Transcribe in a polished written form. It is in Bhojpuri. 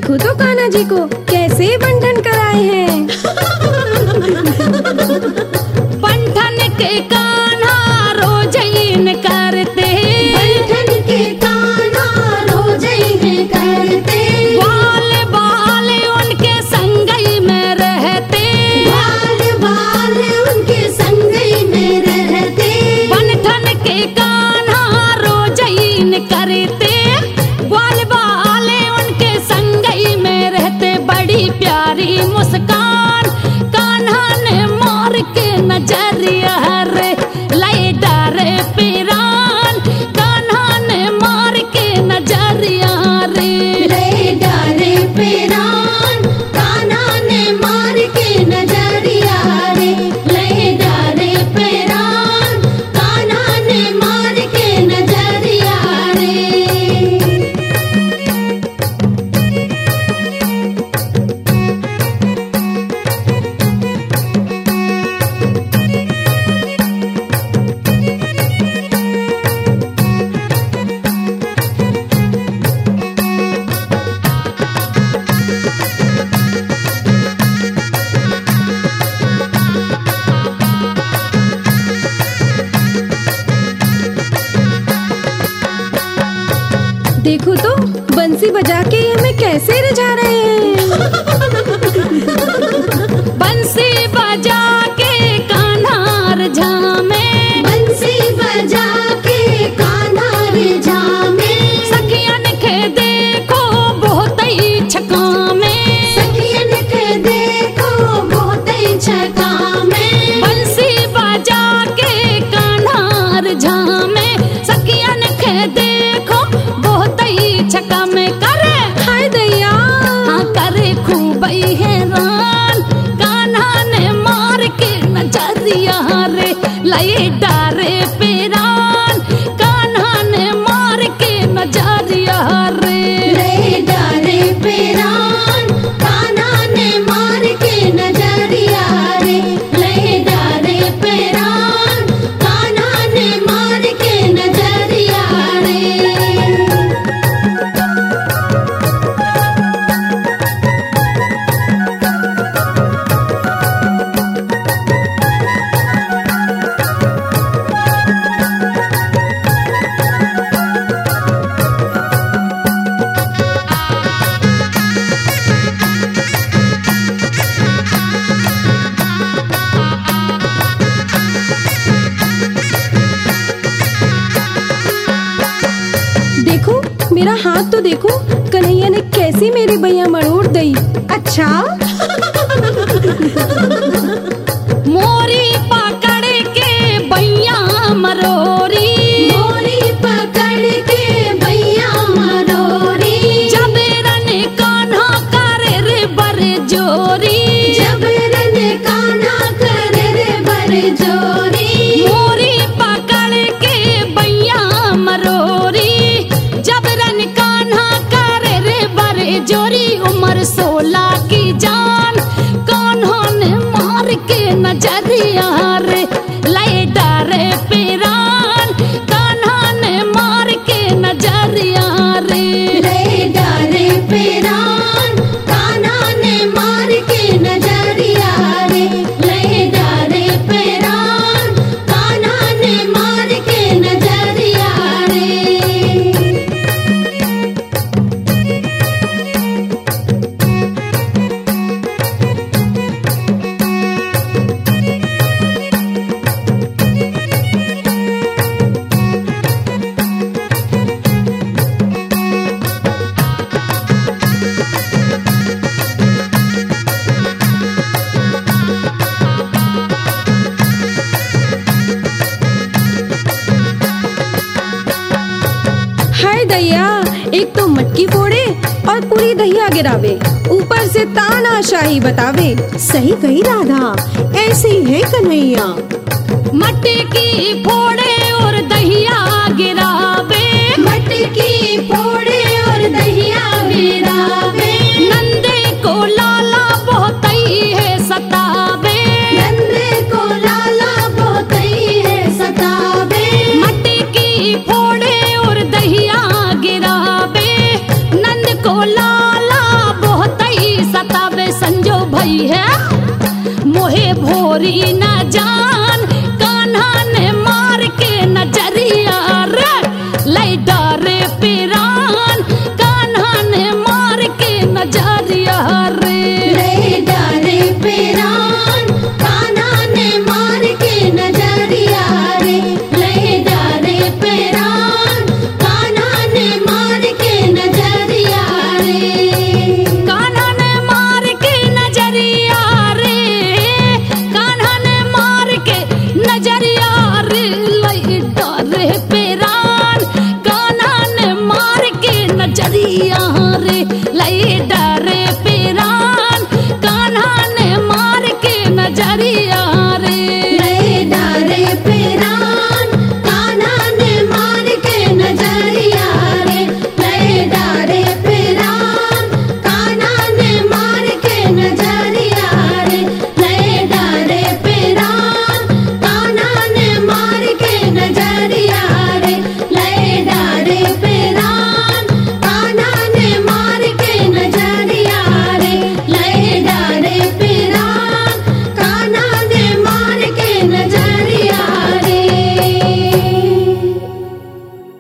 देखो तो कान्हा जी को कैसे बंधन कराए हैं। बंधन के कान्हा रोजईन करते, बंधन के कान्हा रोजईन करते, बाल बाल उनके संगई में रहते, बाल बाल उनके संगई में रहते, बंधन के कान्हा रोजईन करते, बाल बाल उनके संगई में रहते। बड़ी प्यारी मुस्कान कान्हा ने मार के नजरिया रे, लय डारे पिरान कान्हा ने मार के नजरिया रे। ले डारे पेरान कान्हा ने मार के नजरिया रे, ले डारे पेरान कान्हा ने मार के नजरिया रे। देखो तो बंसी बजा के ये हमें कैसे रिझा रहे हैं। बंसी बजा के कान्हा रझामे, बंसी बजा के कान्हा रिझामे, सखियन के देखो बहुत ही छकामे, सखियन के देखो बहुत छकामे, बंसी बजा के कान्हा रझामे, सखियन के देखो बहुत ही छकामे। करे हाय दैया, हाँ करे खूब ही हैरान कान्हा ने मार के नजरिया रे, लय डारे पिरान कान्हा ने मार के नजरिया रे। ले डारे पेरान कान्हा ने मार के नजरिया रे, ले डारे पेरान कान्हा ने मार के नजरिया रे। देखो मेरा हाथ तो देखो, कन्हैया ने कैसी मेरी भैया मरोड़ दी। अच्छा मोरी पकड़ के बैया मरोरी, मोरी पकड़ के भैया मरोरी, जबरन कान्हा करे रे बर जोरी, जबरन कान्हा करे रे बर जोरी, मोरी पकड़ के बैया मरोरी, जबरन कान्हा करे रे बर जोरी। उम्र 16 की जान कान्हा ने मार के नजरिया रे, लय डारे पिरान कान्हा ने मार के नजरिया रे। ले डारे पेरान कान्हा ने मार के नजरिया रे, ले डारे पेरान कान्हा ने मार के नजरिया रे। हाय दैया, एक तो मटकी फोड़े और पूरी दहिया गिरावे, ऊपर से तानाशाही बतावे। सही कही राधा, ऐसे ही है कन्हैया। मटकी फोड़े और दहिया गिरावे, मटकी फोड़े और दहिया गिरावे, नंदे को लाला बहुत ही है सतावे, नंदे को लाला बहुत ही है सतावे, मटकी फोड़े और दहिया गिरावे, नंद को